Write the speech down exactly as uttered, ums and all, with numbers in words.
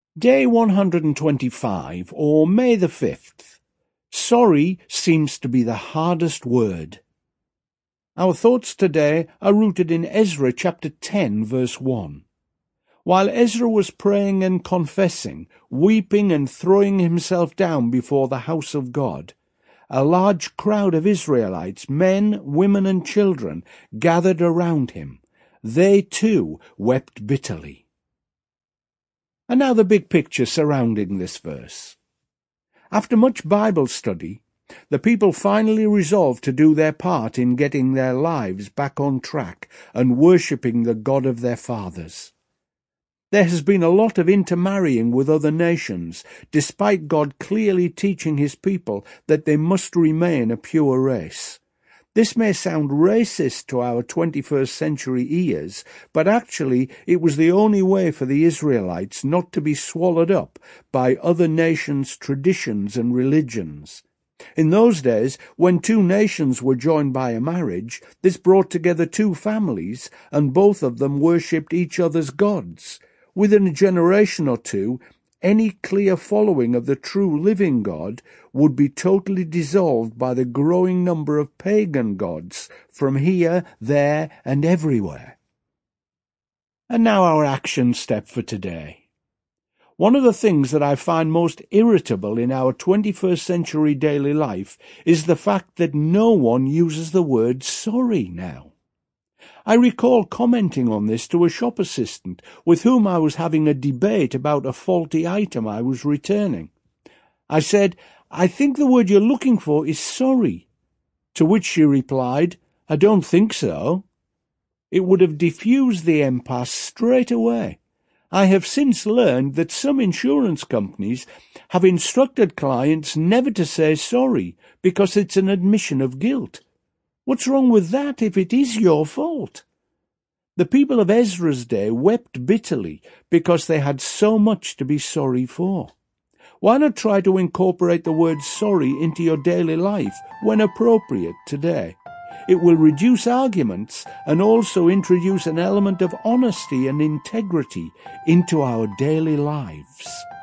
Day one hundred twenty-five, or May the fifth. Sorry seems to be the hardest word. Our thoughts today are rooted in Ezra chapter ten, verse one. While Ezra was praying and confessing, weeping and throwing himself down before the house of God, a large crowd of Israelites, men, women, and children, gathered around him. They too wept bitterly. And now the big picture surrounding this verse. After much Bible study, the people finally resolved to do their part in getting their lives back on track and worshipping the God of their fathers. There has been a lot of intermarrying with other nations, despite God clearly teaching his people that they must remain a pure race. This may sound racist to our twenty-first century ears, but actually it was the only way for the Israelites not to be swallowed up by other nations' traditions and religions. In those days, when two nations were joined by a marriage, this brought together two families, and both of them worshipped each other's gods. Within a generation or two, any clear following of the true living God would be totally dissolved by the growing number of pagan gods from here, there, and everywhere. And now our action step for today. One of the things that I find most irritable in our twenty-first century daily life is the fact that no one uses the word sorry now. I recall commenting on this to a shop assistant with whom I was having a debate about a faulty item I was returning. I said, "I think the word you're looking for is sorry." To which she replied, "I don't think so." It would have diffused the impasse straight away. I have since learned that some insurance companies have instructed clients never to say sorry because it's an admission of guilt. What's wrong with that if it is your fault? The people of Ezra's day wept bitterly because they had so much to be sorry for. Why not try to incorporate the word sorry into your daily life when appropriate today? It will reduce arguments and also introduce an element of honesty and integrity into our daily lives.